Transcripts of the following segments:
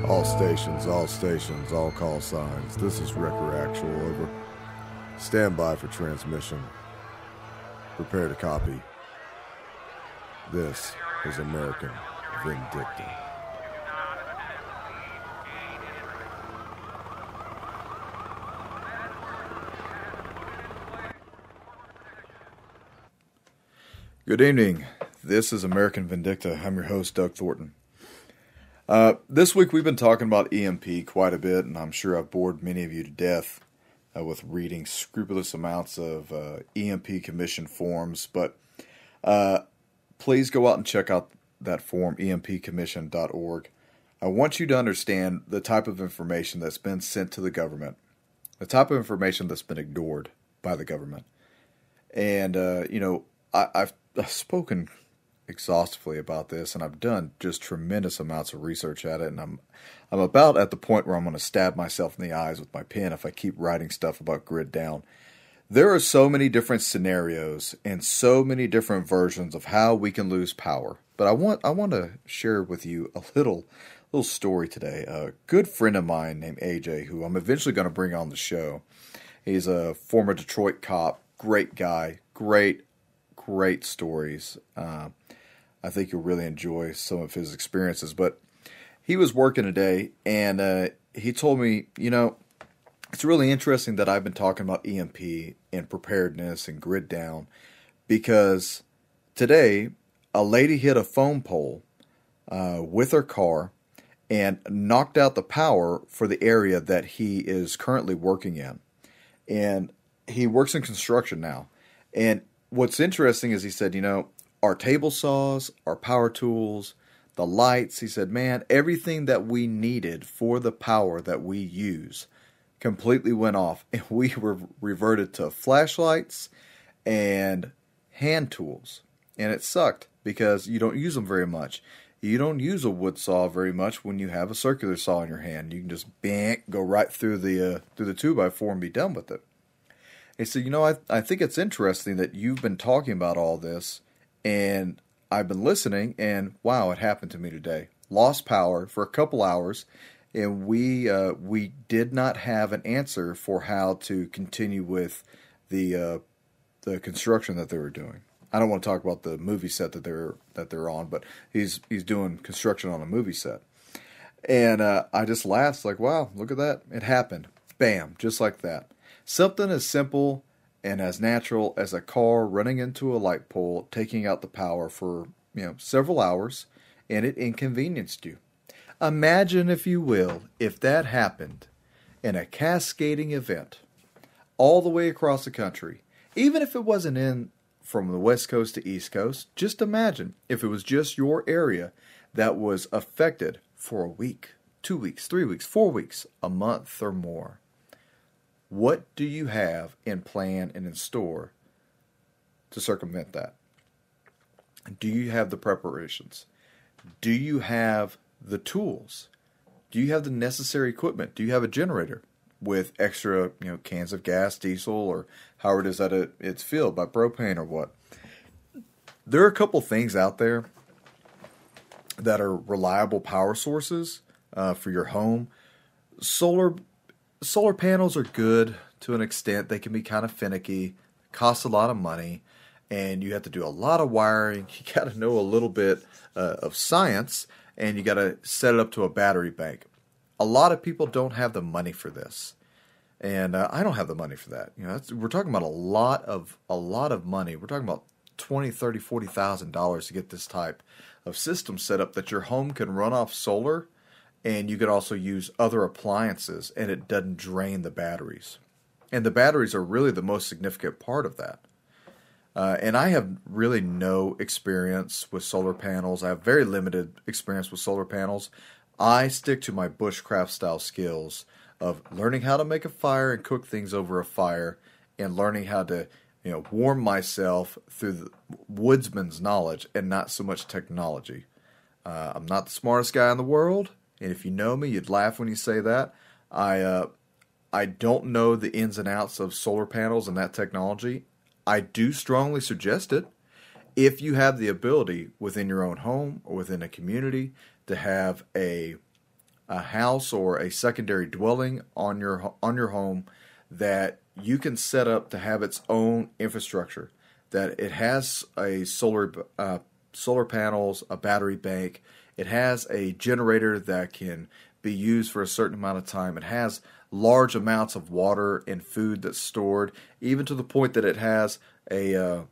All stations, all call signs. This is Wrecker Actual, over. Stand by for transmission. Prepare to copy. This is American Vindicta. Good evening. This is American Vindicta. I'm your host, Doug Thornton. This week we've been talking about EMP quite a bit, and I'm sure I've bored many of you to death with reading scrupulous amounts of EMP Commission forms, but please go out and check out that form, empcommission.org. I want you to understand the type of information that's been sent to the government, the type of information that's been ignored by the government. And, I've spoken exhaustively about this, and I've done just tremendous amounts of research at it, and I'm about at the point where I'm going to stab myself in the eyes with my pen if I keep writing stuff about grid down. There are so many different scenarios and so many different versions of how we can lose power. But I want to share with you a little story today. A good friend of mine named AJ, who I'm eventually going to bring on the show. He's a former Detroit cop, great guy, great stories. I think you'll really enjoy some of his experiences. But he was working today, and he told me, it's really interesting that I've been talking about EMP and preparedness and grid down, because today a lady hit a phone pole with her car and knocked out the power for the area that he is currently working in. And he works in construction now. And what's interesting is he said, our table saws, our power tools, the lights, he said, man, everything that we needed for the power that we use completely went off. And we were reverted to flashlights and hand tools. And it sucked because you don't use them very much. You don't use a wood saw very much when you have a circular saw in your hand. You can just go right through the 2x4 and be done with it. He said, I think it's interesting that you've been talking about all this, and I've been listening, and wow, it happened to me today. Lost power for a couple hours, and we did not have an answer for how to continue with the construction that they were doing. I don't want to talk about the movie set that they're on, but he's doing construction on a movie set, and I just laughed like, wow, look at that, it happened, bam, just like that. Something as simple and as natural as a car running into a light pole, taking out the power for, several hours, and it inconvenienced you. Imagine, if you will, if that happened in a cascading event all the way across the country. Even if it wasn't in from the West Coast to East Coast, just imagine if it was just your area that was affected for a week, 2 weeks, 3 weeks, 4 weeks, a month or more. What do you have in plan and in store to circumvent that? Do you have the preparations? Do you have the tools? Do you have the necessary equipment? Do you have a generator with extra, cans of gas, diesel, or however it is that it's filled by propane or what? There are a couple things out there that are reliable power sources for your home. Solar panels are good to an extent. They can be kind of finicky, cost a lot of money, and you have to do a lot of wiring. You got to know a little bit of science, and you got to set it up to a battery bank. A lot of people don't have the money for this, and I don't have the money for that. We're talking about a lot of money. We're talking about $20,000, $30,000, $40,000 to get this type of system set up that your home can run off solar. And you could also use other appliances, and it doesn't drain the batteries. And the batteries are really the most significant part of that. And I have really no experience with solar panels. I have very limited experience with solar panels. I stick to my bushcraft style skills of learning how to make a fire and cook things over a fire, and learning how to warm myself through the woodsman's knowledge and not so much technology. I'm not the smartest guy in the world. And if you know me, you'd laugh when you say that. I don't know the ins and outs of solar panels and that technology. I do strongly suggest it. if you have the ability within your own home or within a community to have a a house or a secondary dwelling on your home that you can set up to have its own infrastructure, that it has a solar panels, a battery bank, it has a generator that can be used for a certain amount of time, it has large amounts of water and food that's stored, even to the point that it has a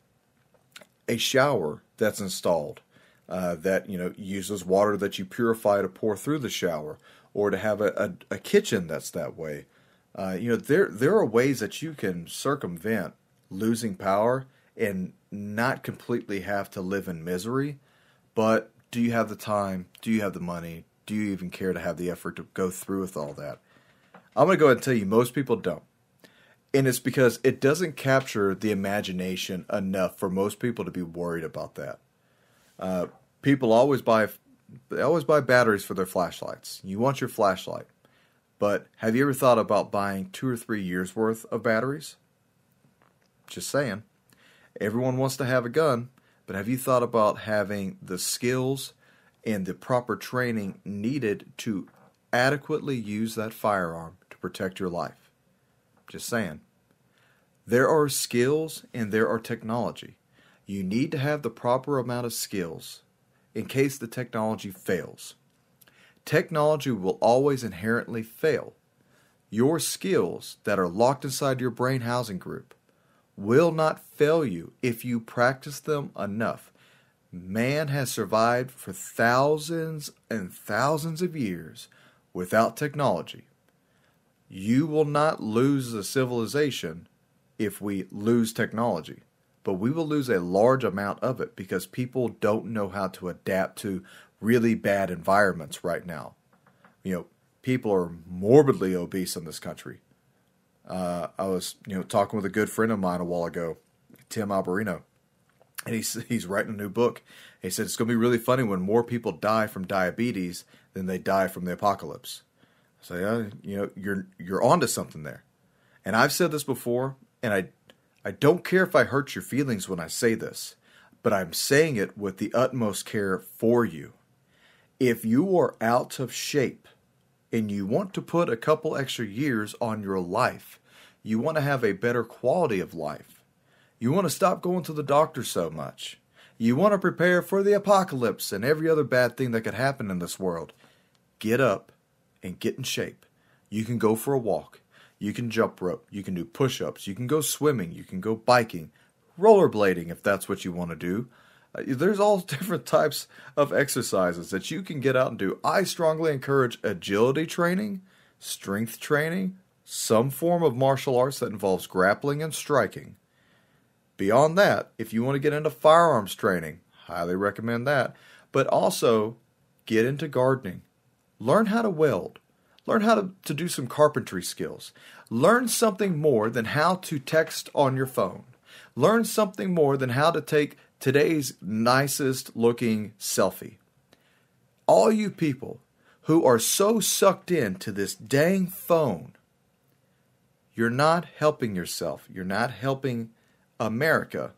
shower that's installed that uses water that you purify to pour through the shower, or to have a kitchen that's that way. There are ways that you can circumvent losing power and not completely have to live in misery. But do you have the time? Do you have the money? Do you even care to have the effort to go through with all that? I'm going to go ahead and tell you, most people don't. And it's because it doesn't capture the imagination enough for most people to be worried about that. People always buy batteries for their flashlights. You want your flashlight. But have you ever thought about buying 2 or 3 years worth of batteries? Just saying. Everyone wants to have a gun, but have you thought about having the skills and the proper training needed to adequately use that firearm to protect your life? Just saying. There are skills and there are technology. You need to have the proper amount of skills in case the technology fails. Technology will always inherently fail. Your skills that are locked inside your brain housing group will not fail you if you practice them enough. Man has survived for thousands and thousands of years without technology. You will not lose the civilization if we lose technology, but we will lose a large amount of it because people don't know how to adapt to really bad environments right now. People are morbidly obese in this country. I was, talking with a good friend of mine a while ago, Tim Alberino, and he's writing a new book. He said it's going to be really funny when more people die from diabetes than they die from the apocalypse. So you're onto something there. And I've said this before, and I don't care if I hurt your feelings when I say this, but I'm saying it with the utmost care for you. If you are out of shape and you want to put a couple extra years on your life, you want to have a better quality of life, you want to stop going to the doctor so much, you want to prepare for the apocalypse and every other bad thing that could happen in this world, get up and get in shape. You can go for a walk. You can jump rope. You can do push-ups. You can go swimming. You can go biking. Rollerblading if that's what you want to do. There's all different types of exercises that you can get out and do. I strongly encourage agility training, strength training, some form of martial arts that involves grappling and striking. Beyond that, if you want to get into firearms training, highly recommend that. But also, get into gardening. Learn how to weld. Learn how to do some carpentry skills. Learn something more than how to text on your phone. Learn something more than how to take today's nicest looking selfie. All you people who are so sucked into this dang phone, you're not helping yourself. You're not helping America.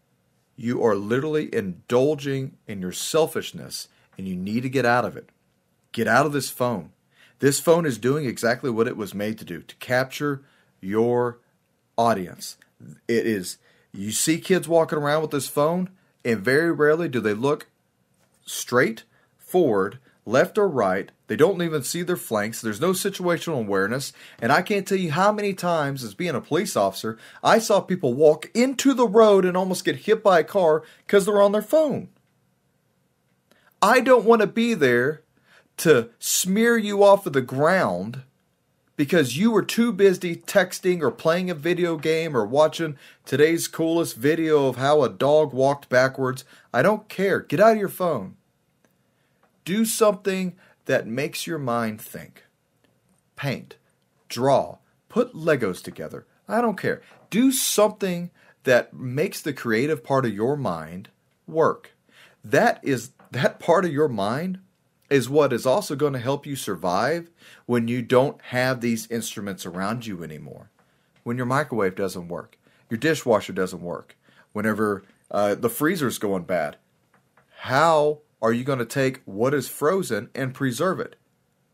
You are literally indulging in your selfishness, and you need to get out of it. Get out of this phone. This phone is doing exactly what it was made to do, to capture your audience. It is. You see kids walking around with this phone, and very rarely do they look straight, forward, left or right. They don't even see their flanks. There's no situational awareness. And I can't tell you how many times, as being a police officer, I saw people walk into the road and almost get hit by a car because they're on their phone. I don't want to be there to smear you off of the ground because you were too busy texting or playing a video game or watching today's coolest video of how a dog walked backwards. I don't care. Get out of your phone. Do something that makes your mind think. Paint, draw, put Legos together. I don't care. Do something that makes the creative part of your mind work. That part of your mind is what is also going to help you survive when you don't have these instruments around you anymore. When your microwave doesn't work, your dishwasher doesn't work, whenever the freezer's going bad. How are you going to take what is frozen and preserve it?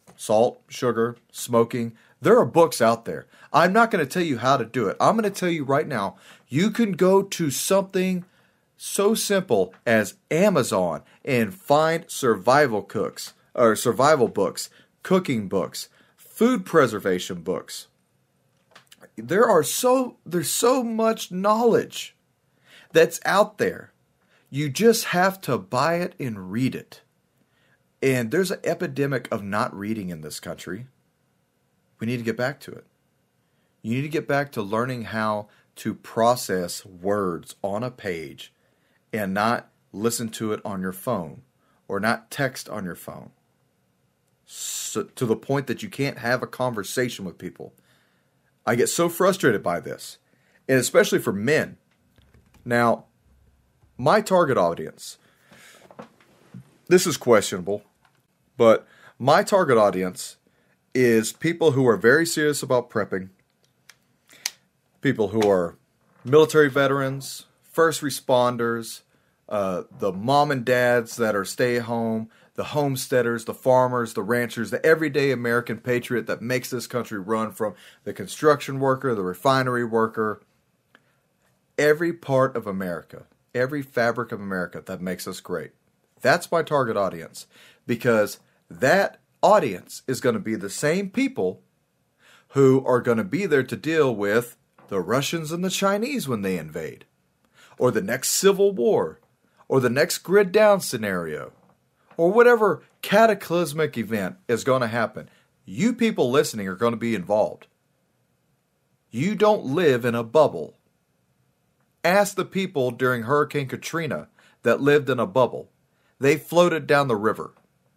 salt, sugar, smoking. There are books out there. I'm not going to tell you how to do it. I'm going to tell you right now, you can go to something so simple as Amazon and find survival cooks or survival books, cooking books, food preservation books. There's so much knowledge that's out there. You just have to buy it and read it. And there's an epidemic of not reading in this country. We need to get back to it. You need to get back to learning how to process words on a page and not listen to it on your phone or not text on your phone. So, to the point that you can't have a conversation with people. I get so frustrated by this, and especially for men. Now, my target audience, this is questionable, but my target audience is people who are very serious about prepping, people who are military veterans, first responders, the mom and dads that are stay-at-home, the homesteaders, the farmers, the ranchers, the everyday American patriot that makes this country run, from the construction worker, the refinery worker, every part of America, every fabric of America that makes us great. That's my target audience, because that audience is going to be the same people who are going to be there to deal with the Russians and the Chinese when they invade, or the next civil war, or the next grid down scenario, or whatever cataclysmic event is going to happen. You people listening are going to be involved. You don't live in a bubble. Ask the people during Hurricane Katrina that lived in a bubble. They floated down the river.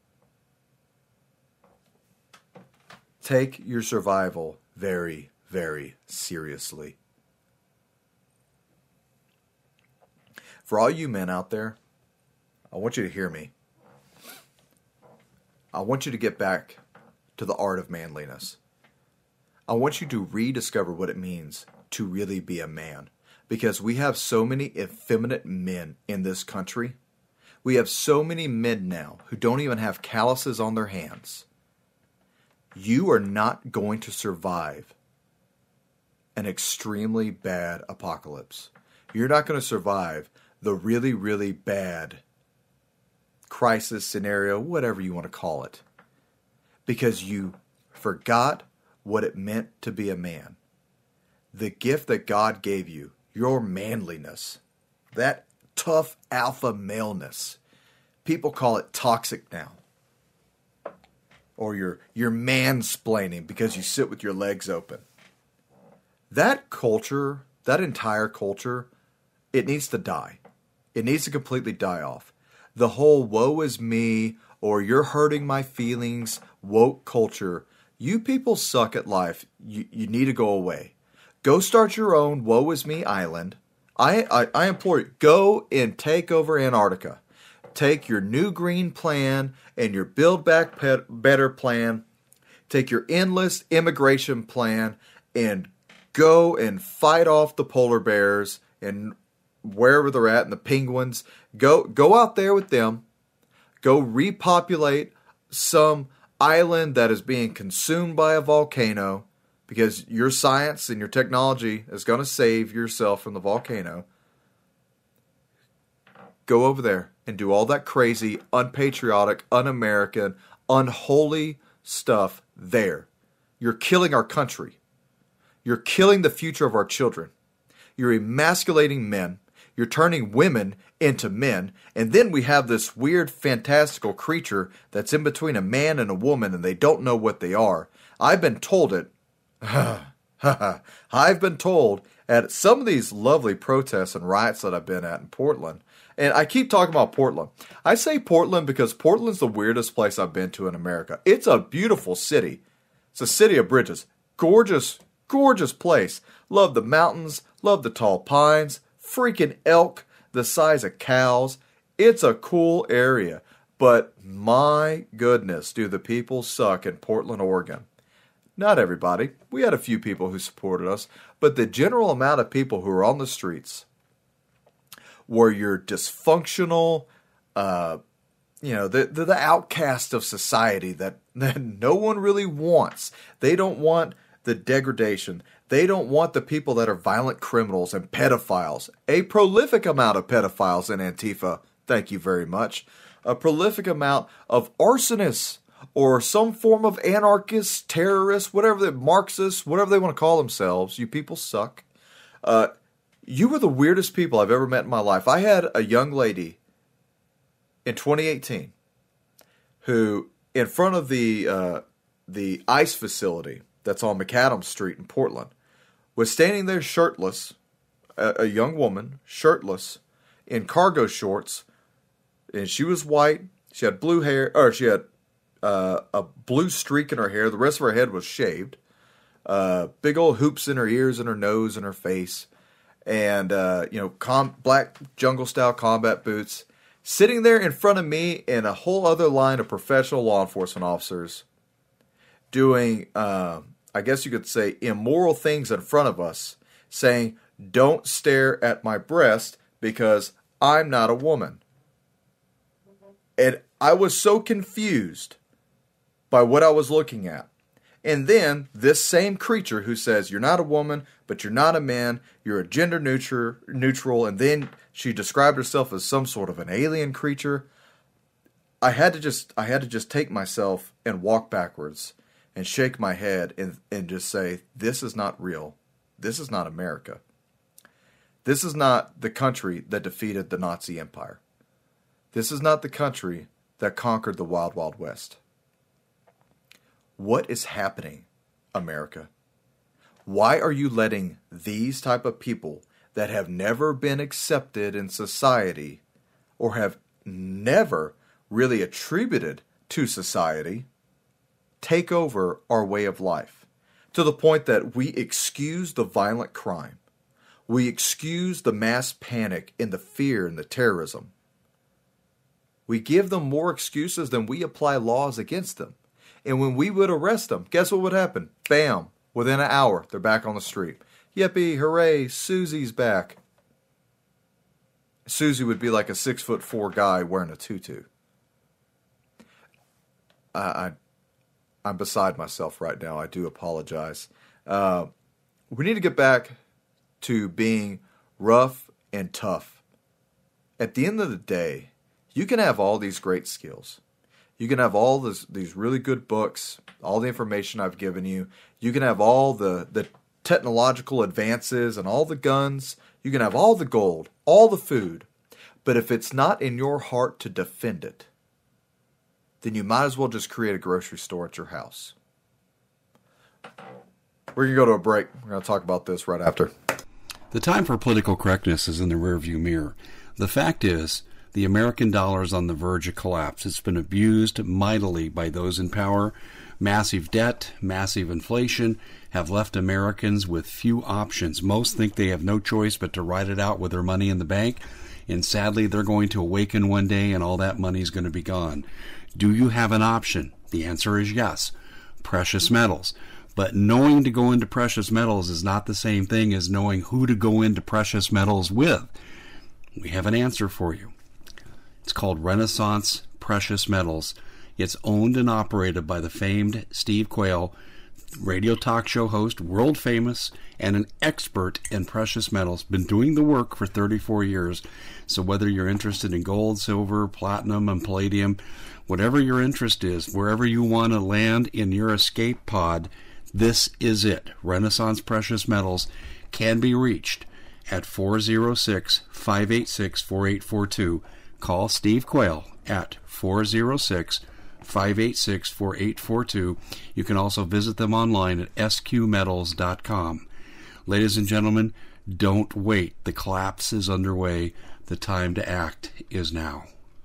Take your survival very, very seriously. For all you men out there, I want you to hear me. I want you to get back to the art of manliness. I want you to rediscover what it means to really be a man. Because we have so many effeminate men in this country. We have so many men now who don't even have calluses on their hands. You are not going to survive an extremely bad apocalypse. You're not going to survive the really, really bad crisis scenario, whatever you want to call it, because you forgot what it meant to be a man. The gift that God gave you, your manliness, that tough alpha maleness. People call it toxic now. Or you're mansplaining because you sit with your legs open. That culture, that entire culture, it needs to die. It needs to completely die off. The whole woe is me, or you're hurting my feelings, woke culture. You people suck at life. You need to go away. Go start your own woe is me island. I implore you, go and take over Antarctica. Take your new green plan and your Build Back Better plan. Take your endless immigration plan and go and fight off the polar bears and wherever they're at, and the penguins. Go out there with them. Go repopulate some island that is being consumed by a volcano, because your science and your technology is going to save yourself from the volcano. Go over there and do all that crazy, unpatriotic, un-American, unholy stuff there. You're killing our country. You're killing the future of our children. You're emasculating men. You're turning women into men. And then we have this weird, fantastical creature that's in between a man and a woman, and they don't know what they are. I've been told it. I've been told at some of these lovely protests and riots that I've been at in Portland. And I keep talking about Portland. I say Portland because Portland's the weirdest place I've been to in America. It's a beautiful city. It's a city of bridges. Gorgeous, gorgeous place. Love the mountains. Love the tall pines. Freaking elk the size of cows. It's a cool area. But my goodness, do the people suck in Portland, Oregon. Not everybody. We had a few people who supported us. But the general amount of people who are on the streets, where you're dysfunctional, the outcast of society that that no one really wants. They don't want the degradation. They don't want the people that are violent criminals and pedophiles. A prolific amount of pedophiles in Antifa. Thank you very much. A prolific amount of arsonists or some form of anarchists, terrorists, whatever the Marxists, whatever they want to call themselves. You people suck. You were the weirdest people I've ever met in my life. I had a young lady in 2018 who, in front of the ICE facility that's on McAdams Street in Portland, was standing there shirtless, a young woman, shirtless, in cargo shorts, and she was white. She had blue hair, or she had a blue streak in her hair. The rest of her head was shaved. Big old hoops in her ears and her nose and her face. And, black jungle-style combat boots. Sitting there in front of me and a whole other line of professional law enforcement officers doing, I guess you could say, immoral things in front of us, saying, "Don't stare at my breast because I'm not a woman." And I was so confused by what I was looking at. And then this same creature who says, "You're not a woman, but you're not a man, you're a gender neutral," and then she described herself as some sort of an alien creature. I had to just take myself and walk backwards and shake my head and just say, this is not real. This is not America. This is not the country that defeated the Nazi Empire. This is not the country that conquered the Wild Wild West. What is happening, America? Why are you letting these type of people that have never been accepted in society or have never really attributed to society take over our way of life to the point that we excuse the violent crime? We excuse the mass panic and the fear and the terrorism. We give them more excuses than we apply laws against them. And when we would arrest them, guess what would happen? Bam! Within an hour, they're back on the street. Yippee, hooray, Susie's back. Susie would be like a 6'4" guy wearing a tutu. I'm beside myself right now. I do apologize. We need to get back to being rough and tough. At the end of the day, you can have all these great skills. You can have all these really good books, all the information I've given you. You can have all the technological advances and all the guns. You can have all the gold, all the food. But if it's not in your heart to defend it, then you might as well just create a grocery store at your house. We're going to go to a break. We're going to talk about this right after. The time for political correctness is in the rearview mirror. The fact is, the American dollar is on the verge of collapse. It's been abused mightily by those in power. Massive debt, massive inflation have left Americans with few options. Most think they have no choice but to ride it out with their money in the bank. And sadly, they're going to awaken one day and all that money is going to be gone. Do you have an option? The answer is yes. Precious metals. But knowing to go into precious metals is not the same thing as knowing who to go into precious metals with. We have an answer for you. It's called Renaissance Precious Metals. It's owned and operated by the famed Steve Quayle, radio talk show host, world famous, and an expert in precious metals. Been doing the work for 34 years. So whether you're interested in gold, silver, platinum, and palladium, whatever your interest is, wherever you want to land in your escape pod, this is it. Renaissance Precious Metals can be reached at 406-586-4842. Call Steve Quayle at 406-586-4842. You can also visit them online at sqmetals.com. Ladies and gentlemen, don't wait. The collapse is underway. The time to act is now.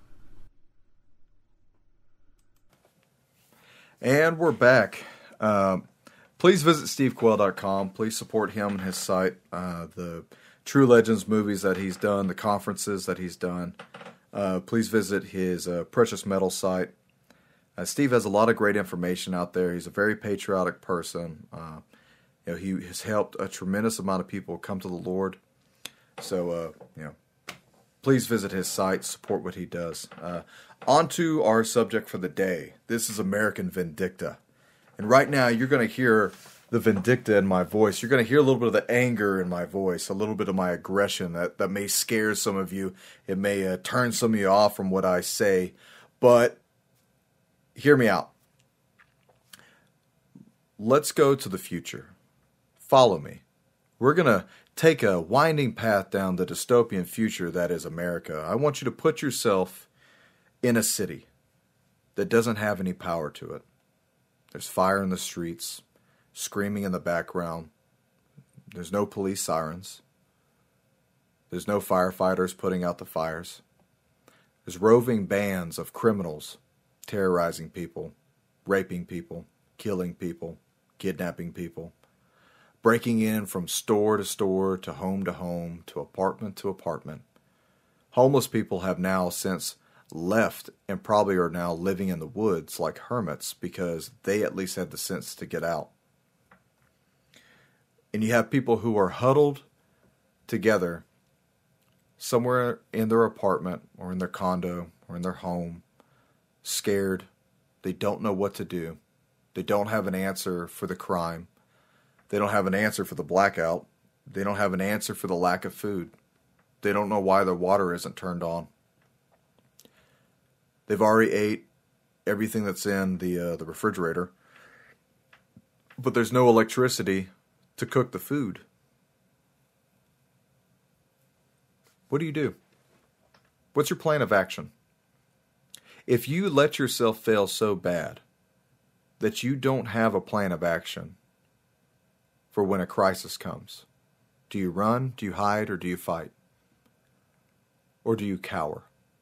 And we're back. Please visit stevequayle.com. Please support him and his site, the True Legends movies that he's done, the conferences that he's done. Please visit his precious metal site. Steve has a lot of great information out there. He's a very patriotic person. He has helped a tremendous amount of people come to the Lord. So, please visit his site, support what he does. On to our subject for the day. This is American Vindicta. And right now you're going to hear the Vindicta in my voice. You're going to hear a little bit of the anger in my voice, a little bit of my aggression that may scare some of you. It may turn some of you off from what I say. But hear me out. Let's go to the future. Follow me. We're going to take a winding path down the dystopian future that is America. I want you to put yourself in a city that doesn't have any power to it. There's fire in the streets, screaming in the background. There's no police sirens. There's no firefighters putting out the fires. There's roving bands of criminals terrorizing people, raping people, killing people, kidnapping people, breaking in from store to store, to home, to apartment. Homeless people have now since left and probably are now living in the woods like hermits because they at least had the sense to get out. And you have people who are huddled together somewhere in their apartment or in their condo or in their home, scared. They don't know what to do. They don't have an answer for the crime. They don't have an answer for the blackout. They don't have an answer for the lack of food. They don't know why their water isn't turned on. They've already ate everything that's in the refrigerator, but there's no electricity to cook the food. What do? What's your plan of action? If you let yourself fail so bad that you don't have a plan of action for when a crisis comes, do you run, do you hide, or do you fight? Or do you cower?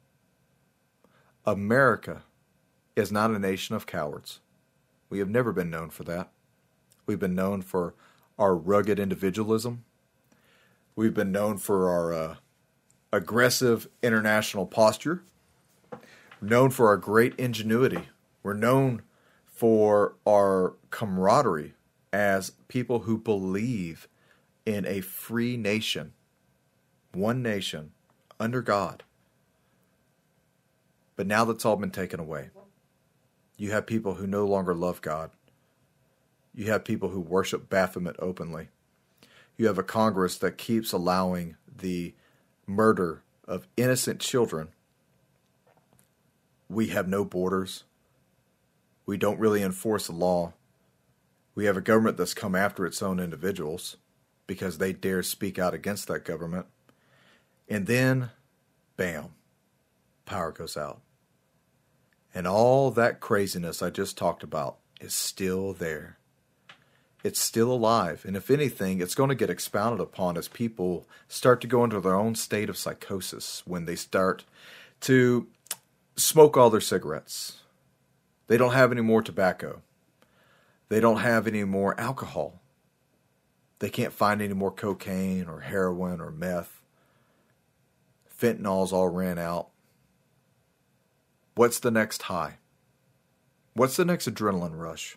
America is not a nation of cowards. We have never been known for that. We've been known for our rugged individualism. We've been known for our aggressive international posture. We're known for our great ingenuity. We're known for our camaraderie as people who believe in a free nation, one nation, under God. But now that's all been taken away. You have people who no longer love God. You have people who worship Baphomet openly. You have a Congress that keeps allowing the murder of innocent children. We have no borders. We don't really enforce the law. We have a government that's come after its own individuals because they dare speak out against that government. And then, bam, power goes out. And all that craziness I just talked about is still there. It's still alive. And if anything, it's going to get expounded upon as people start to go into their own state of psychosis when they start to smoke all their cigarettes. They don't have any more tobacco. They don't have any more alcohol. They can't find any more cocaine or heroin or meth. Fentanyl's all ran out. What's the next high? What's the next adrenaline rush?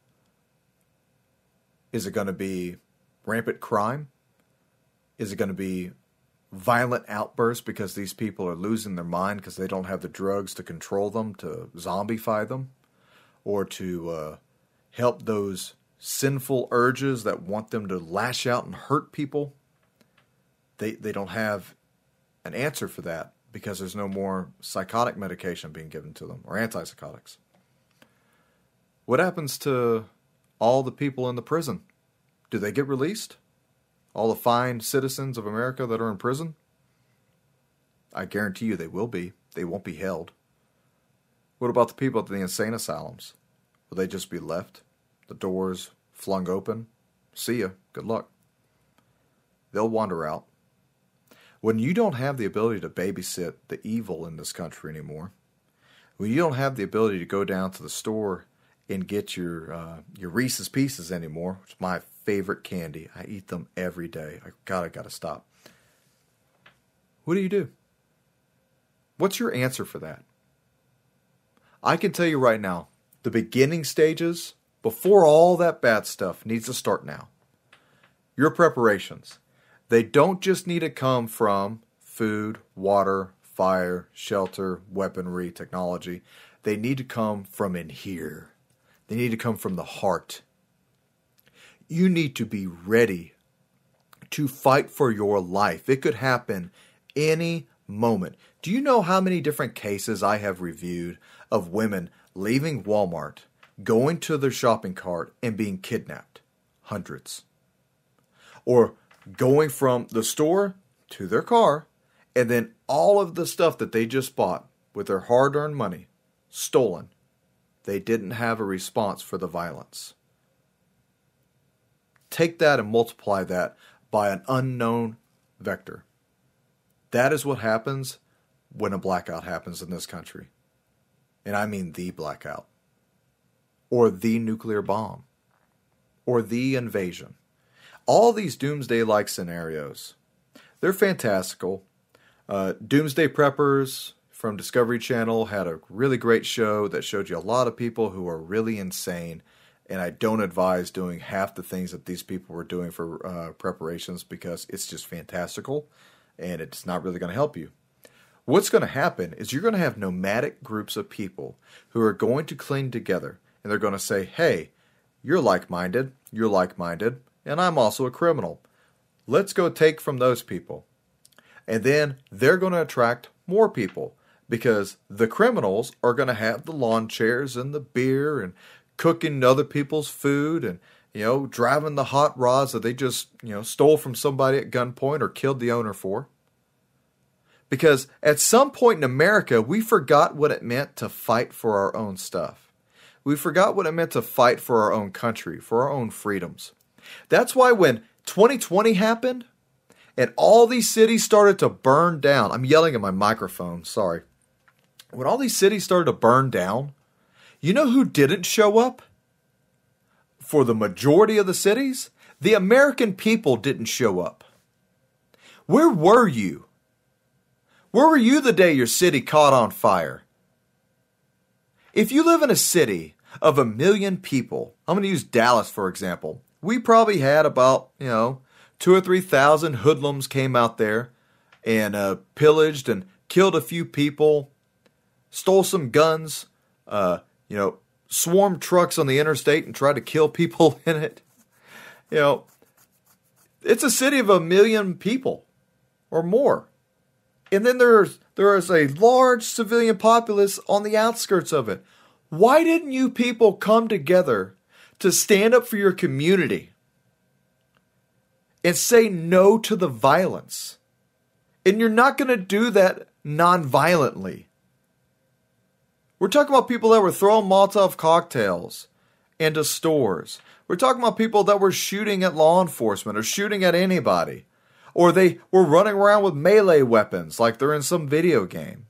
Is it going to be rampant crime? Is it going to be violent outbursts because these people are losing their mind because they don't have the drugs to control them, to zombify them, or to help those sinful urges that want them to lash out and hurt people? They don't have an answer for that because there's no more psychotic medication being given to them or antipsychotics. What happens to all the people in the prison? Do they get released? All the fine citizens of America that are in prison? I guarantee you they will be. They won't be held. What about the people at the insane asylums? Will they just be left? The doors flung open? See ya. Good luck. They'll wander out. When you don't have the ability to babysit the evil in this country anymore, when you don't have the ability to go down to the store and get your Reese's Pieces anymore, which is my favorite candy. I eat them every day. I gotta stop. What do? What's your answer for that? I can tell you right now, the beginning stages, before all that bad stuff, needs to start now. Your preparations. They don't just need to come from food, water, fire, shelter, weaponry, technology. They need to come from in here. They need to come from the heart. You need to be ready to fight for your life. It could happen any moment. Do you know how many different cases I have reviewed of women leaving Walmart, going to their shopping cart, and being kidnapped? Hundreds. Or going from the store to their car, and then all of the stuff that they just bought with their hard-earned money stolen. They didn't have a response for the violence. Take that and multiply that by an unknown vector. That is what happens when a blackout happens in this country. And I mean the blackout. Or the nuclear bomb. Or the invasion. All these doomsday-like scenarios, they're fantastical. Doomsday Preppers from Discovery Channel had a really great show that showed you a lot of people who are really insane. And I don't advise doing half the things that these people were doing for preparations because it's just fantastical and it's not really going to help you. What's going to happen is you're going to have nomadic groups of people who are going to cling together and they're going to say, hey, you're like-minded, and I'm also a criminal. Let's go take from those people. And then they're going to attract more people because the criminals are going to have the lawn chairs and the beer and cooking other people's food and, driving the hot rods that they just, stole from somebody at gunpoint or killed the owner for. Because at some point in America, we forgot what it meant to fight for our own stuff. We forgot what it meant to fight for our own country, for our own freedoms. That's why when 2020 happened and all these cities started to burn down, I'm yelling at my microphone, sorry. When all these cities started to burn down, you know who didn't show up? For the majority of the cities, the American people didn't show up. Where were you? Where were you the day your city caught on fire? If you live in a city of 1 million people, I'm going to use Dallas for example. We probably had about, 2,000 or 3,000 hoodlums came out there and pillaged and killed a few people, stole some guns, swarmed trucks on the interstate and tried to kill people in it. It's a city of 1 million people or more. And then there is a large civilian populace on the outskirts of it. Why didn't you people come together to stand up for your community and say no to the violence? And you're not going to do that non-violently. We're talking about people that were throwing Molotov cocktails into stores. We're talking about people that were shooting at law enforcement or shooting at anybody. Or they were running around with melee weapons like they're in some video game.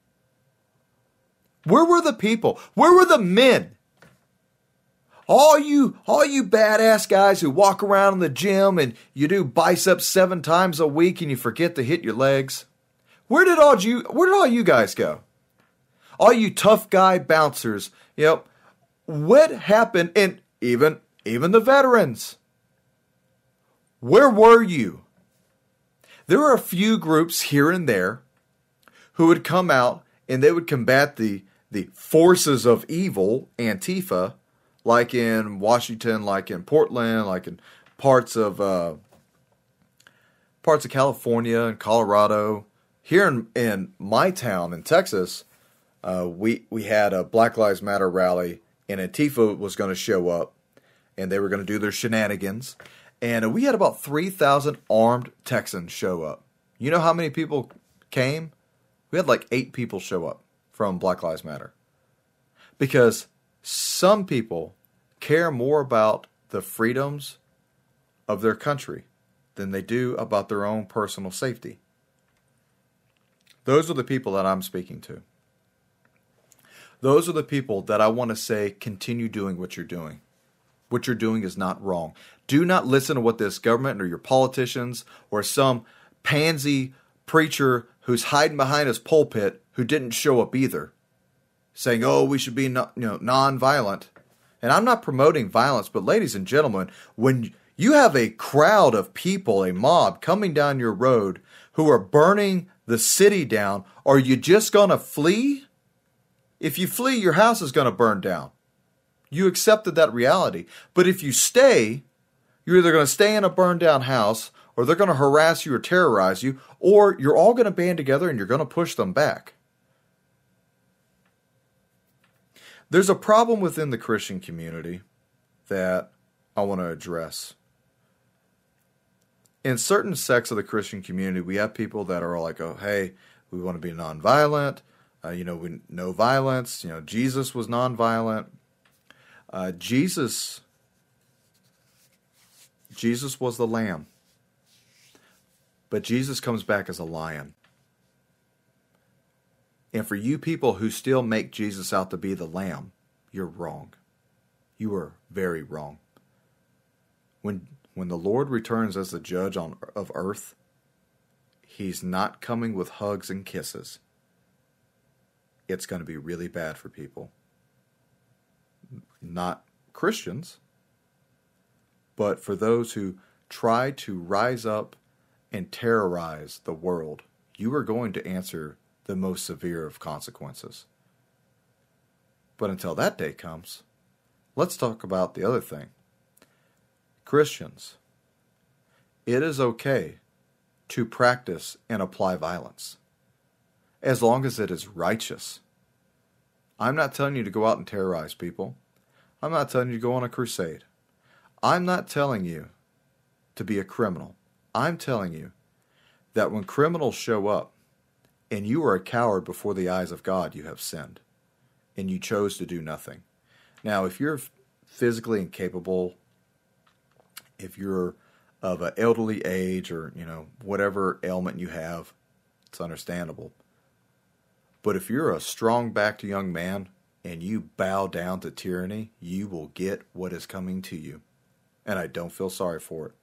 Where were the people? Where were the men? All you badass guys who walk around in the gym and you do biceps 7 times a week and you forget to hit your legs. Where did all you guys go? All you tough guy bouncers, what happened? And even the veterans. Where were you? There are a few groups here and there who would come out and they would combat the forces of evil, Antifa, like in Washington, like in Portland, like in parts of California and Colorado. Here in my town in Texas, we had a Black Lives Matter rally, and Antifa was going to show up, and they were going to do their shenanigans. And we had about 3,000 armed Texans show up. You know how many people came? We had like 8 people show up from Black Lives Matter. Because some people care more about the freedoms of their country than they do about their own personal safety. Those are the people that I'm speaking to. Those are the people that I want to say continue doing what you're doing. What you're doing is not wrong. Do not listen to what this government or your politicians or some pansy preacher who's hiding behind his pulpit who didn't show up either, saying, oh, we should be non-violent. And I'm not promoting violence, but ladies and gentlemen, when you have a crowd of people, a mob coming down your road who are burning the city down, are you just going to flee? If you flee, your house is going to burn down. You accepted that reality. But if you stay, you're either going to stay in a burned down house, or they're going to harass you or terrorize you, or you're all going to band together and you're going to push them back. There's a problem within the Christian community that I want to address. In certain sects of the Christian community, we have people that are like, oh, hey, we want to be nonviolent. No violence. Jesus was nonviolent. Jesus was the lamb. But Jesus comes back as a lion. And for you people who still make Jesus out to be the lamb, you're wrong. You are very wrong. When the Lord returns as the judge of earth, he's not coming with hugs and kisses. It's going to be really bad for people. Not Christians, but for those who try to rise up and terrorize the world, you are going to answer the most severe of consequences. But until that day comes, let's talk about the other thing. Christians, it is okay to practice and apply violence, as long as it is righteous. I'm not telling you to go out and terrorize people. I'm not telling you to go on a crusade. I'm not telling you to be a criminal. I'm telling you that when criminals show up and you are a coward before the eyes of God, you have sinned and you chose to do nothing. Now, if you're physically incapable, if you're of an elderly age or, whatever ailment you have, it's understandable. But if you're a strong-backed young man and you bow down to tyranny, you will get what is coming to you. And I don't feel sorry for it.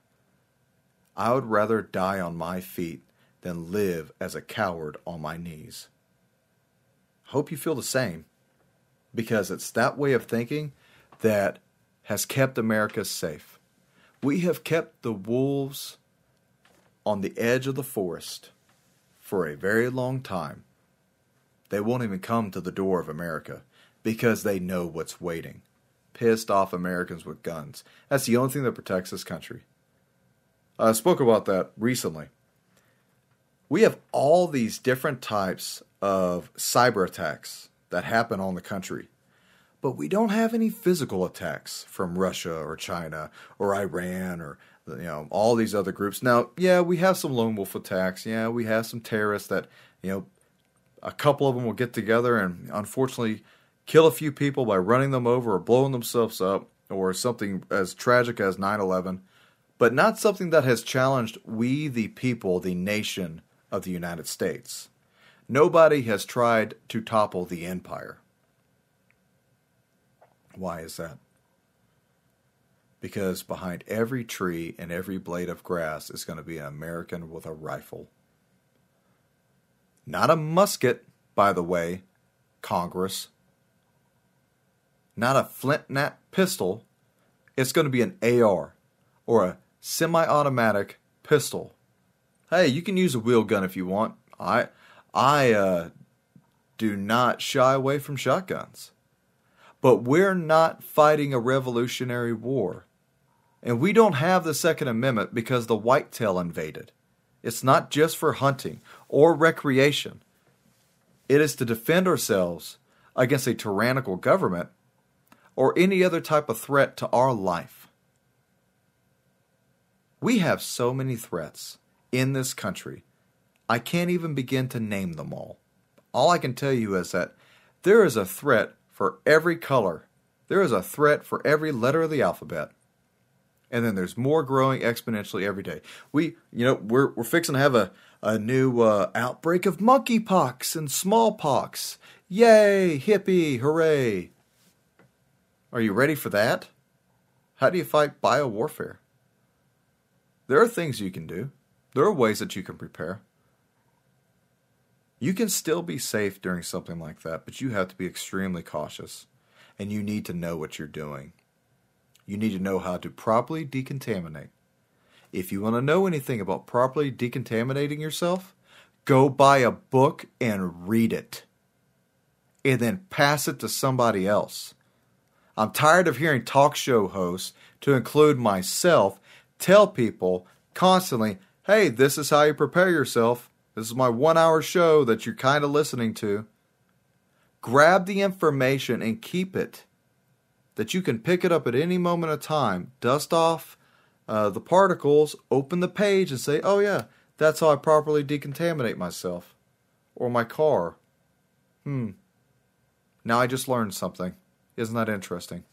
I would rather die on my feet than live as a coward on my knees. Hope you feel the same, because it's that way of thinking that has kept America safe. We have kept the wolves on the edge of the forest for a very long time. They won't even come to the door of America because they know what's waiting. Pissed off Americans with guns. That's the only thing that protects this country. I spoke about that recently. We have all these different types of cyber attacks that happen on the country. But we don't have any physical attacks from Russia or China or Iran or all these other groups. Now, yeah, we have some lone wolf attacks. Yeah, we have some terrorists that, a couple of them will get together and unfortunately kill a few people by running them over or blowing themselves up, or something as tragic as 9/11, but not something that has challenged we the people, the nation of the United States. Nobody has tried to topple the empire. Why is that? Because behind every tree and every blade of grass is going to be an American with a rifle. Not a musket, by the way, Congress. Not a flint-knap pistol. It's going to be an AR or a semi-automatic pistol. Hey, you can use a wheel gun if you want. I do not shy away from shotguns. But we're not fighting a revolutionary war. And we don't have the Second Amendment because the whitetail invaded. It's not just for hunting or recreation. It is to defend ourselves against a tyrannical government or any other type of threat to our life. We have so many threats in this country, I can't even begin to name them all. All I can tell you is that there is a threat for every color. There is a threat for every letter of the alphabet. And then there's more growing exponentially every day. We're fixing to have a new outbreak of monkeypox and smallpox. Yay, hippie, hooray. Are you ready for that? How do you fight biowarfare? There are things you can do. There are ways that you can prepare. You can still be safe during something like that, but you have to be extremely cautious. And you need to know what you're doing. You need to know how to properly decontaminate. If you want to know anything about properly decontaminating yourself, Go buy a book and read it. And then pass it to somebody else. I'm tired of hearing talk show hosts, to include myself, tell people constantly, hey, this is how you prepare yourself. This is my 1 hour show that you're kind of listening to. Grab the information and keep it. That you can pick it up at any moment of time. Dust off the particles, open the page and say, oh yeah, that's how I properly decontaminate myself. Or my car. Now I just learned something. Isn't that interesting?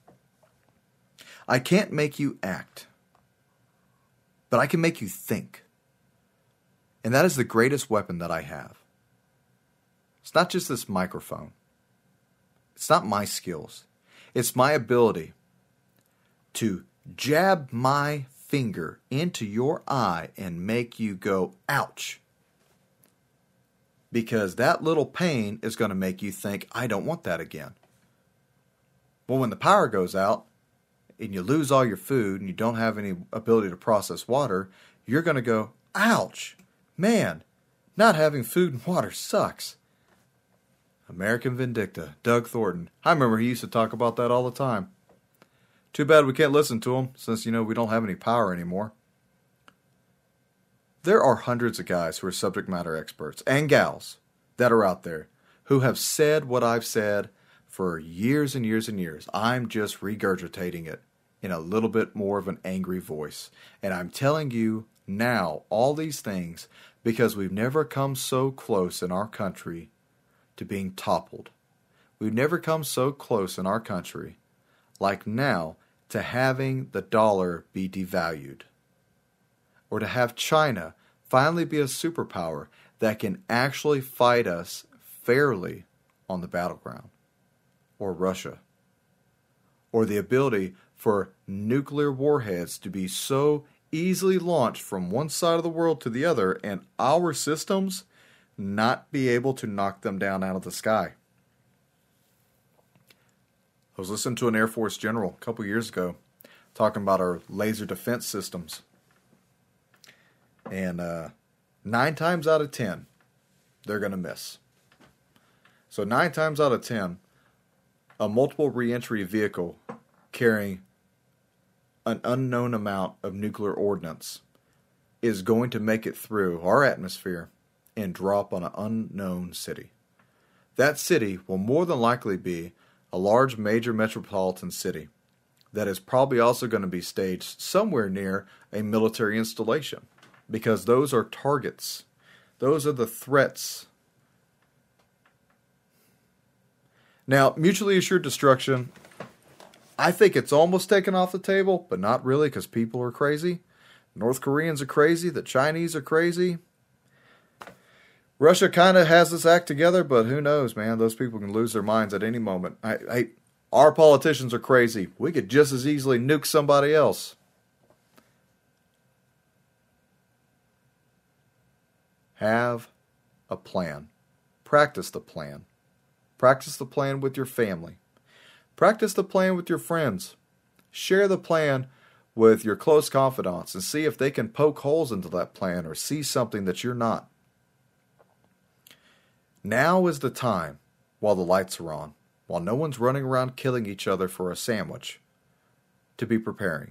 I can't make you act, but I can make you think. And that is the greatest weapon that I have. It's not just this microphone. It's not my skills. It's my ability to jab my finger into your eye and make you go, ouch. Because that little pain is going to make you think, I don't want that again. Well, when the power goes out and you lose all your food and you don't have any ability to process water, you're going to go, ouch, man, not having food and water sucks. American Vindicta, Doug Thornton. I remember he used to talk about that all the time. Too bad we can't listen to him since, we don't have any power anymore. There are hundreds of guys who are subject matter experts and gals that are out there who have said what I've said for years and years and years. I'm just regurgitating it in a little bit more of an angry voice. And I'm telling you now all these things because we've never come so close in our country to being toppled. We've never come so close in our country like now to having the dollar be devalued. Or to have China finally be a superpower that can actually fight us fairly on the battleground. Or Russia. Or the ability for nuclear warheads to be so easily launched from one side of the world to the other and our systems not be able to knock them down out of the sky. I was listening to an Air Force general a couple years ago talking about our laser defense systems. And 9 times out of 10, they're going to miss. So 9 times out of 10, a multiple reentry vehicle carrying an unknown amount of nuclear ordnance is going to make it through our atmosphere and drop on an unknown city. That city will more than likely be a large major metropolitan city that is probably also going to be staged somewhere near a military installation because those are targets. Those are the threats. Now, mutually assured destruction, I think it's almost taken off the table, but not really because people are crazy. North Koreans are crazy. The Chinese are crazy. Russia kind of has this act together, but who knows, man? Those people can lose their minds at any moment. Our politicians are crazy. We could just as easily nuke somebody else. Have a plan. Practice the plan. Practice the plan with your family. Practice the plan with your friends. Share the plan with your close confidants and see if they can poke holes into that plan or see something that you're not. Now is the time, while the lights are on, while no one's running around killing each other for a sandwich, to be preparing.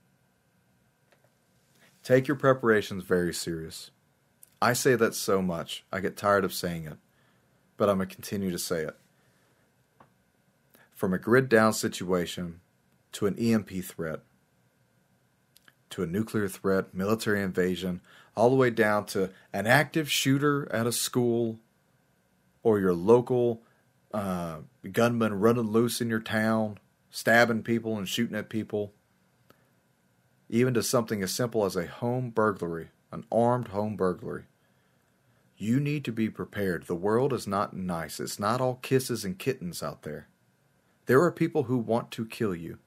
Take your preparations very serious. I say that so much, I get tired of saying it, but I'm going to continue to say it. From a grid down situation to an EMP threat, to a nuclear threat, military invasion, all the way down to an active shooter at a school or your local gunman running loose in your town, stabbing people and shooting at people, even to something as simple as a home burglary, an armed home burglary. You need to be prepared. The world is not nice. It's not all kisses and kittens out there. There are people who want to kill you.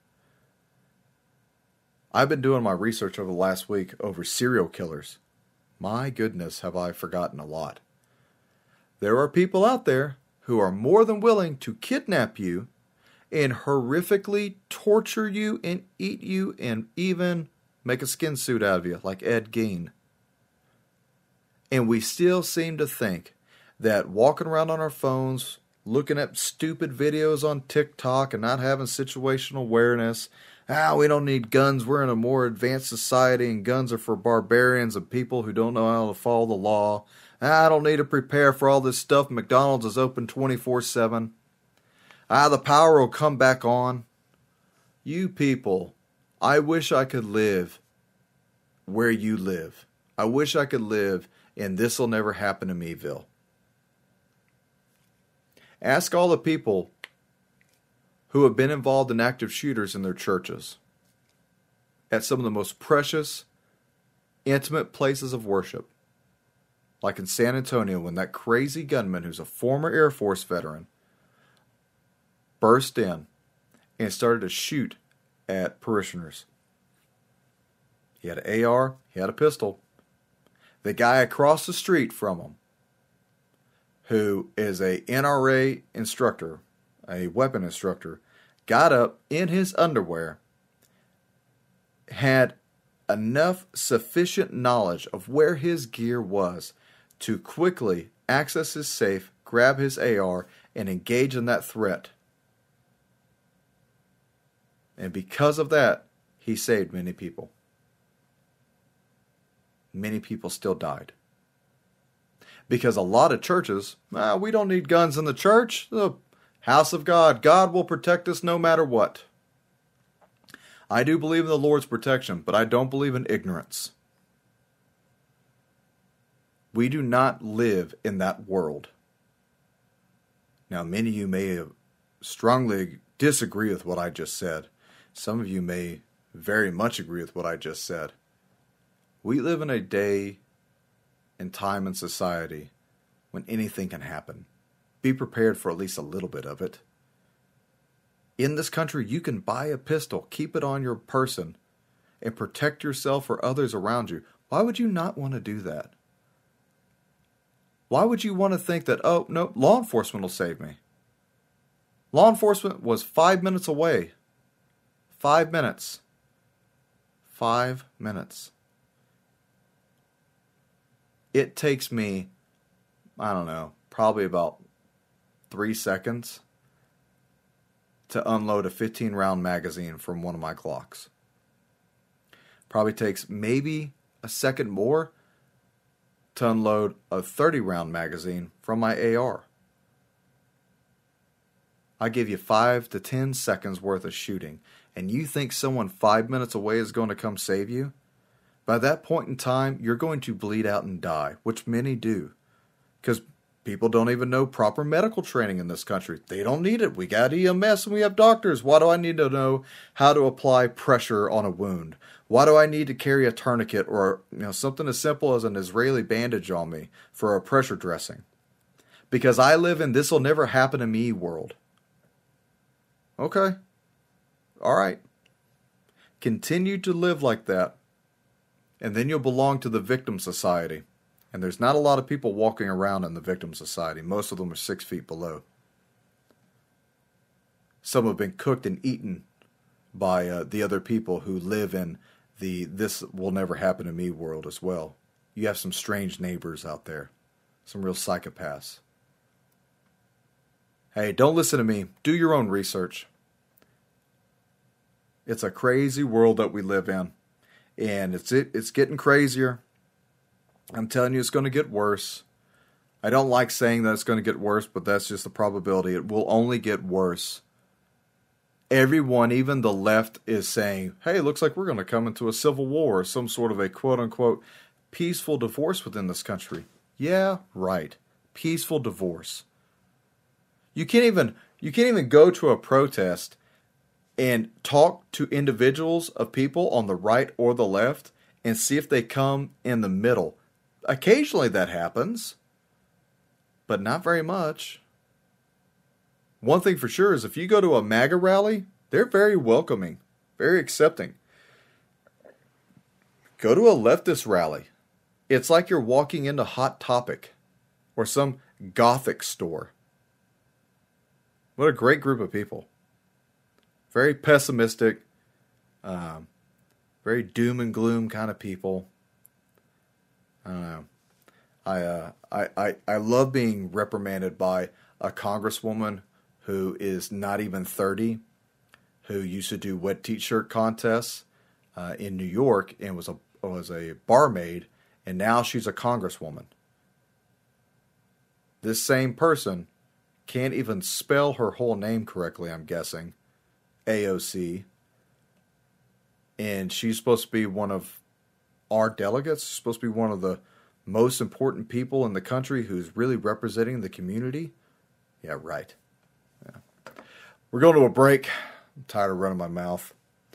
I've been doing my research over the last week over serial killers. My goodness, have I forgotten a lot. There are people out there who are more than willing to kidnap you and horrifically torture you and eat you and even make a skin suit out of you, like Ed Gein. And we still seem to think that walking around on our phones, looking at stupid videos on TikTok and not having situational awareness, we don't need guns, we're in a more advanced society and guns are for barbarians and people who don't know how to follow the law. I don't need to prepare for all this stuff. McDonald's is open 24/7. The power will come back on. You people, I wish I could live where you live. I wish I could live in this'll never happen to meville. Ask all the people who have been involved in active shooters in their churches at some of the most precious, intimate places of worship. Like in San Antonio, when that crazy gunman who's a former Air Force veteran burst in and started to shoot at parishioners. He had an AR, he had a pistol. The guy across the street from him, who is a NRA instructor, a weapon instructor, got up in his underwear, had enough sufficient knowledge of where his gear was to quickly access his safe, grab his AR, and engage in that threat. And because of that, he saved many people. Many people still died. Because a lot of churches, we don't need guns in the church. The house of God, God will protect us no matter what. I do believe in the Lord's protection, but I don't believe in ignorance. We do not live in that world. Now, many of you may strongly disagree with what I just said. Some of you may very much agree with what I just said. We live in a day and time in society when anything can happen. Be prepared for at least a little bit of it. In this country, you can buy a pistol, keep it on your person, and protect yourself or others around you. Why would you not want to do that? Why would you want to think that, oh, no, law enforcement will save me? Law enforcement was 5 minutes away. 5 minutes. 5 minutes. It takes me, I don't know, probably about 3 seconds to unload a 15-round magazine from one of my Glocks. Probably takes maybe a second more to unload a 30-round magazine from my AR. I give you 5 to 10 seconds worth of shooting, and you think someone 5 minutes away is going to come save you? By that point in time, you're going to bleed out and die, which many do. Because people don't even know proper medical training in this country. They don't need it. We got EMS and we have doctors. Why do I need to know how to apply pressure on a wound? Why do I need to carry a tourniquet or something as simple as an Israeli bandage on me for a pressure dressing? Because I live in this'll never happen to me world. Okay. All right. Continue to live like that. And then you'll belong to the victim society. And there's not a lot of people walking around in the victim society. Most of them are 6 feet below. Some have been cooked and eaten by the other people who live in the this will never happen to me world as well. You have some strange neighbors out there. Some real psychopaths. Hey, don't listen to me. Do your own research. It's a crazy world that we live in. And it's getting crazier. I'm telling you, it's going to get worse. I don't like saying that it's going to get worse, but that's just the probability. It will only get worse. Everyone, even the left, is saying, hey, looks like we're going to come into a civil war or some sort of a quote-unquote peaceful divorce within this country. Yeah, right. Peaceful divorce. You can't even go to a protest and talk to individuals of people on the right or the left and see if they come in the middle. Occasionally that happens, but not very much. One thing for sure is if you go to a MAGA rally, they're very welcoming, very accepting. Go to a leftist rally. It's like you're walking into Hot Topic or some gothic store. What a great group of people. Very pessimistic, very doom and gloom kind of people. I don't know. I love being reprimanded by a congresswoman who is not even 30, who used to do wet t-shirt contests in New York and was a barmaid, and now she's a congresswoman. This same person can't even spell her whole name correctly, I'm guessing. AOC. And she's supposed to be one of our delegates, supposed to be one of the most important people in the country who's really representing the community. Yeah, right. Yeah. We're going to a break. I'm tired of running my mouth.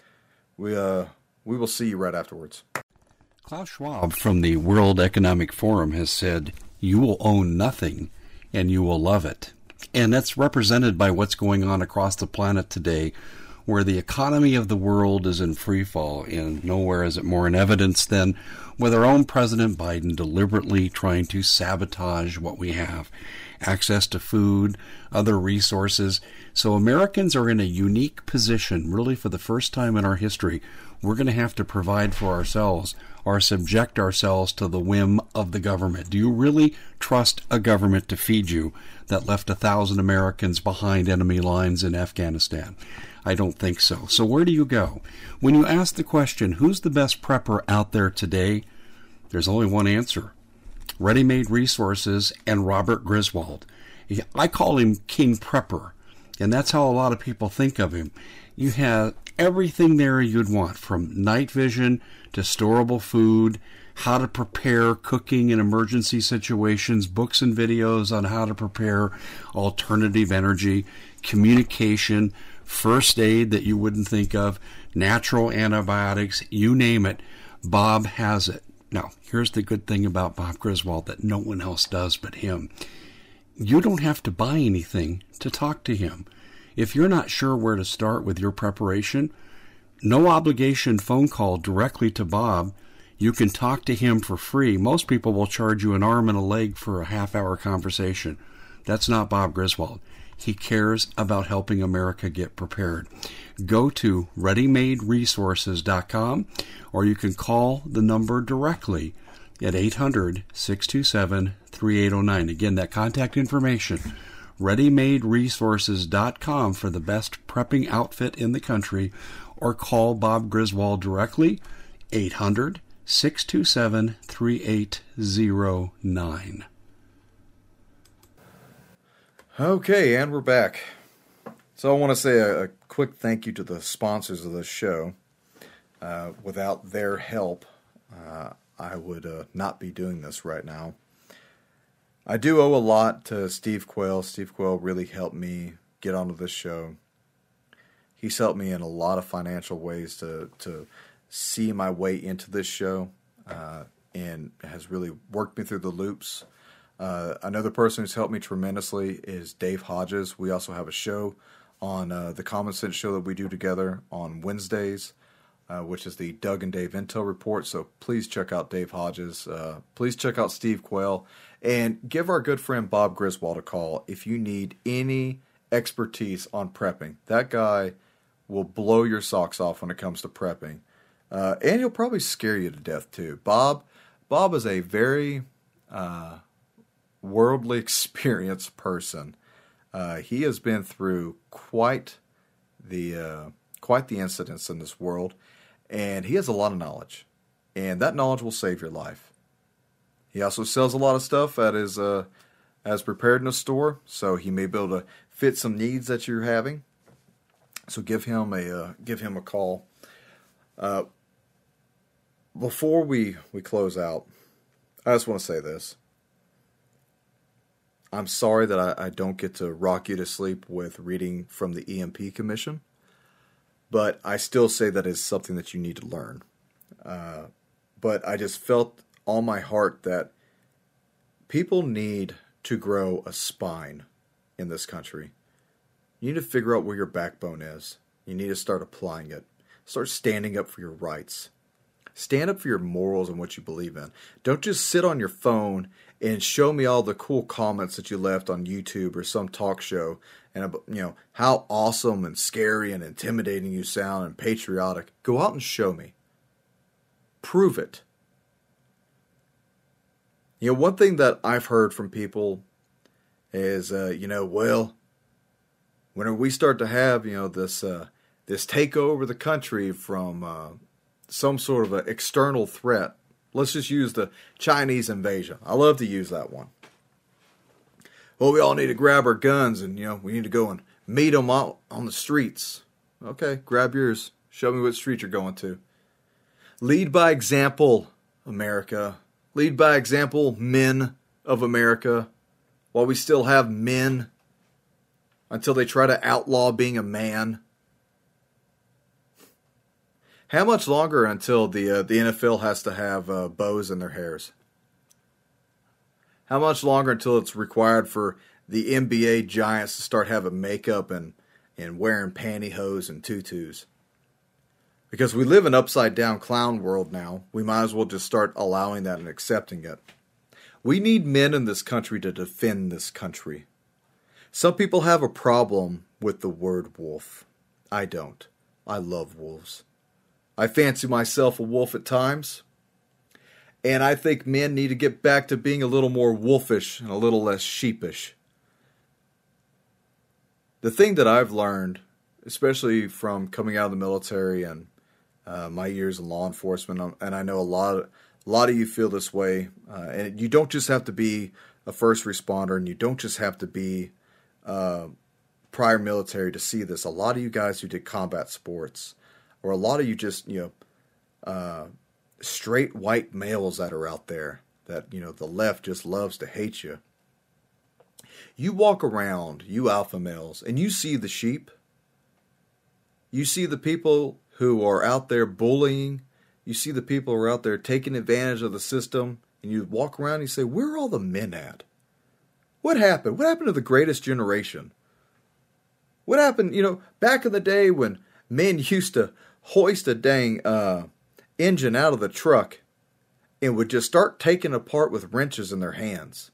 We will see you right afterwards. Klaus Schwab from the World Economic Forum has said, "You will own nothing and you will love it." And that's represented by what's going on across the planet today, where the economy of the world is in free fall, and nowhere is it more in evidence than with our own President Biden deliberately trying to sabotage what we have. Access to food, other resources. So Americans are in a unique position, really for the first time in our history. We're going to have to provide for ourselves or subject ourselves to the whim of the government. Do you really trust a government to feed you that left 1,000 Americans behind enemy lines in Afghanistan? I don't think so. So where do you go? When you ask the question, who's the best prepper out there today? There's only one answer. Ready Made Resources and Robert Griswold. I call him King Prepper, and that's how a lot of people think of him. You have everything there you'd want, from night vision to storable food, how to prepare cooking in emergency situations, books and videos on how to prepare alternative energy, communication, first aid that you wouldn't think of, natural antibiotics, you name it, Bob has it. Now, here's the good thing about Bob Griswold that no one else does but him. You don't have to buy anything to talk to him. If you're not sure where to start with your preparation, no obligation phone call directly to Bob. You can talk to him for free. Most people will charge you an arm and a leg for a half-hour conversation. That's not Bob Griswold. He cares about helping America get prepared. Go to readymaderesources.com, or you can call the number directly at 800-627-3809. Again, that contact information, readymaderesources.com for the best prepping outfit in the country, or call Bob Griswold directly, 800-627-3809. Okay, and we're back. So I want to say a quick thank you to the sponsors of this show. Without their help, I would not be doing this right now. I do owe a lot to Steve Quayle. Steve Quayle really helped me get onto this show. He's helped me in a lot of financial ways to see my way into this show, and has really worked me through the loops. Another person who's helped me tremendously is Dave Hodges. We also have a show on the Common Sense Show that we do together on Wednesdays, which is the Doug and Dave Intel Report. So please check out Dave Hodges. Please check out Steve Quayle. And give our good friend Bob Griswold a call if you need any expertise on prepping. That guy will blow your socks off when it comes to prepping. And he'll probably scare you to death too. Bob is a very worldly experienced person. He has been through quite the incidents in this world, and he has a lot of knowledge, and that knowledge will save your life. He also sells a lot of stuff at his as preparedness store, so he may be able to fit some needs that you're having. So give him a call. Before we close out, I just want to say this. I'm sorry that I don't get to rock you to sleep with reading from the EMP Commission, but I still say that is something that you need to learn. But I just felt on my heart that people need to grow a spine in this country. You need to figure out where your backbone is. You need to start applying it. Start standing up for your rights. Stand up for your morals and what you believe in. Don't just sit on your phone and show me all the cool comments that you left on YouTube or some talk show and how awesome and scary and intimidating you sound and patriotic. Go out and show me. Prove it. One thing that I've heard from people is, well, when we start to have, this takeover of the country from some sort of an external threat, let's just use the Chinese invasion. I love to use that one. Well, we all need to grab our guns and, we need to go and meet them out on the streets. Okay, grab yours. Show me what street you're going to. Lead by example, America. Lead by example, men of America. While we still have men until they try to outlaw being a man. How much longer until the NFL has to have bows in their hairs? How much longer until it's required for the NBA giants to start having makeup and wearing pantyhose and tutus? Because we live in an upside-down clown world now, we might as well just start allowing that and accepting it. We need men in this country to defend this country. Some people have a problem with the word wolf. I don't. I love wolves. I fancy myself a wolf at times. And I think men need to get back to being a little more wolfish and a little less sheepish. The thing that I've learned, especially from coming out of the military and my years in law enforcement, and I know a lot of you feel this way, and you don't just have to be a first responder, and you don't just have to be prior military to see this. A lot of you guys who did combat sports, or a lot of you just, straight white males that are out there that, the left just loves to hate you. You walk around, you alpha males, and you see the sheep. You see the people who are out there bullying. You see the people who are out there taking advantage of the system. And you walk around and you say, where are all the men at? What happened? What happened to the greatest generation? What happened, back in the day when men used to hoist a dang engine out of the truck and would just start taking it apart with wrenches in their hands?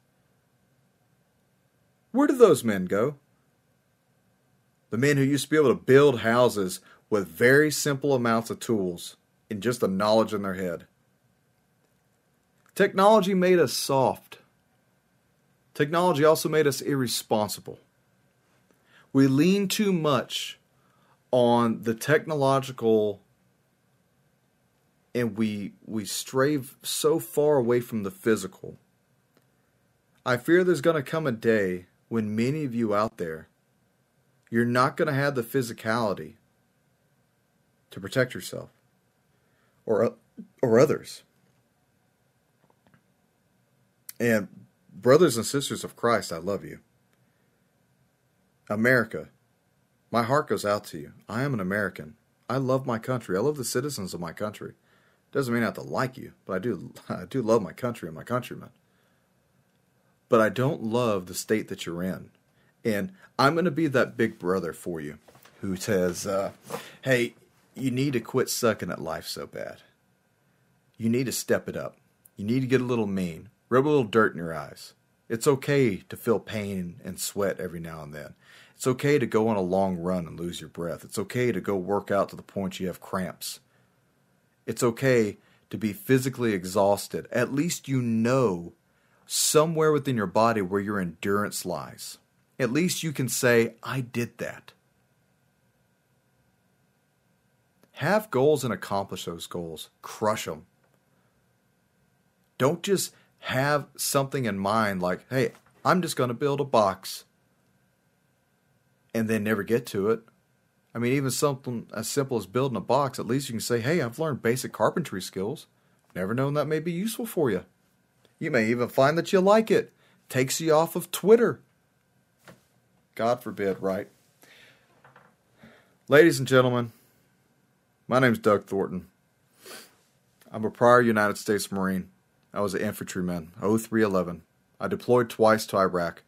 Where did those men go? The men who used to be able to build houses with very simple amounts of tools and just the knowledge in their head. Technology made us soft. Technology also made us irresponsible. We lean too much on the technological, and we stray so far away from the physical. I fear there's going to come a day when many of you out there, you're not going to have the physicality to protect yourself or others. And brothers and sisters of Christ, I love you. America, my heart goes out to you. I am an American. I love my country. I love the citizens of my country. Doesn't mean I have to like you, but I do love my country and my countrymen. But I don't love the state that you're in. And I'm going to be that big brother for you who says, hey, you need to quit sucking at life so bad. You need to step it up. You need to get a little mean. Rub a little dirt in your eyes. It's okay to feel pain and sweat every now and then. It's okay to go on a long run and lose your breath. It's okay to go work out to the point you have cramps. It's okay to be physically exhausted. At least you know somewhere within your body where your endurance lies. At least you can say, I did that. Have goals and accomplish those goals. Crush them. Don't just have something in mind like, hey, I'm just going to build a box and then never get to it. I mean, even something as simple as building a box, at least you can say, hey, I've learned basic carpentry skills. Never known that may be useful for you. You may even find that you like it. Takes you off of Twitter. God forbid, right? Ladies and gentlemen, my name's Doug Thornton. I'm a prior United States Marine. I was an infantryman, 0311. I deployed twice to Iraq.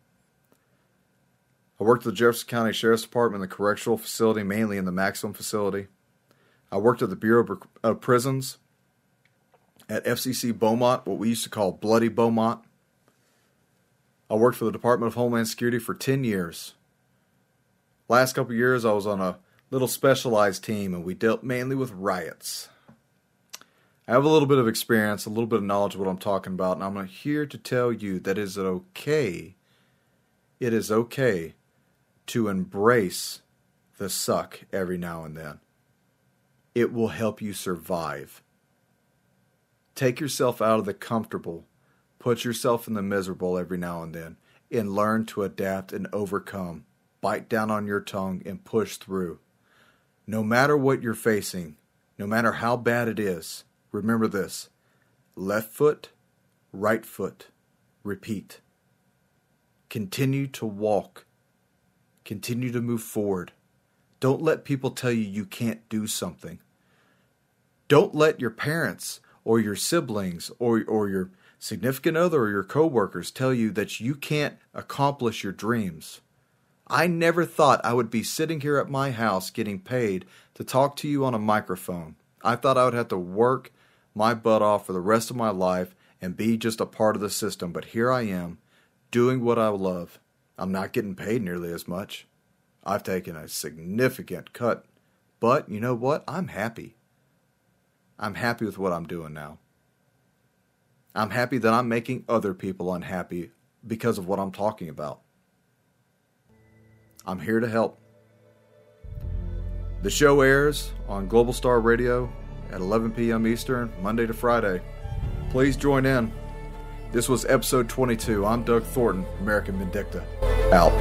I worked at the Jefferson County Sheriff's Department in the correctional facility, mainly in the maximum facility. I worked at the Bureau of Prisons at FCC Beaumont, what we used to call Bloody Beaumont. I worked for the Department of Homeland Security for 10 years. Last couple of years, I was on a little specialized team, and we dealt mainly with riots. I have a little bit of experience, a little bit of knowledge of what I'm talking about, and I'm here to tell you that it is okay to embrace the suck every now and then. It will help you survive. Take yourself out of the comfortable, put yourself in the miserable every now and then, and learn to adapt and overcome. Bite down on your tongue and push through. No matter what you're facing, no matter how bad it is, remember this: left foot, right foot, repeat. Continue to walk. Continue to move forward. Don't let people tell you you can't do something. Don't let your parents or your siblings or your significant other or your coworkers tell you that you can't accomplish your dreams. I never thought I would be sitting here at my house getting paid to talk to you on a microphone. I thought I would have to work my butt off for the rest of my life and be just a part of the system. But here I am, doing what I love. I'm not getting paid nearly as much. I've taken a significant cut. But you know what? I'm happy. I'm happy with what I'm doing now. I'm happy that I'm making other people unhappy because of what I'm talking about. I'm here to help. The show airs on Global Star Radio at 11 p.m. Eastern, Monday to Friday. Please join in. This was episode 22. I'm Doug Thornton, American Vindicta. Out.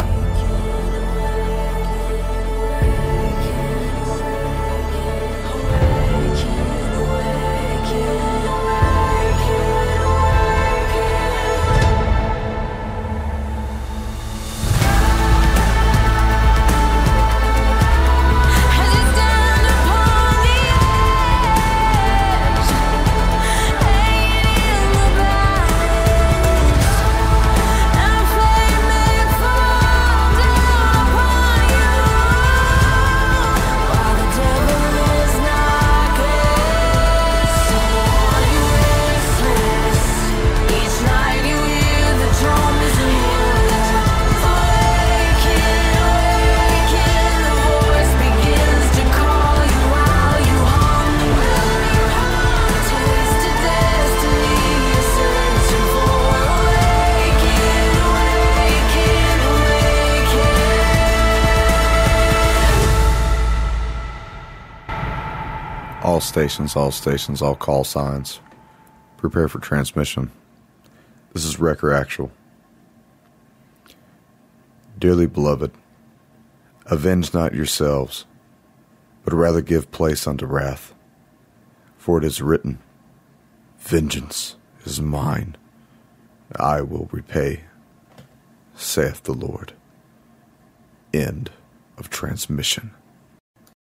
All stations, all call signs. Prepare for transmission. This is Wrecker Actual. Dearly beloved, avenge not yourselves, but rather give place unto wrath. For it is written, vengeance is mine, I will repay, saith the Lord. End of transmission.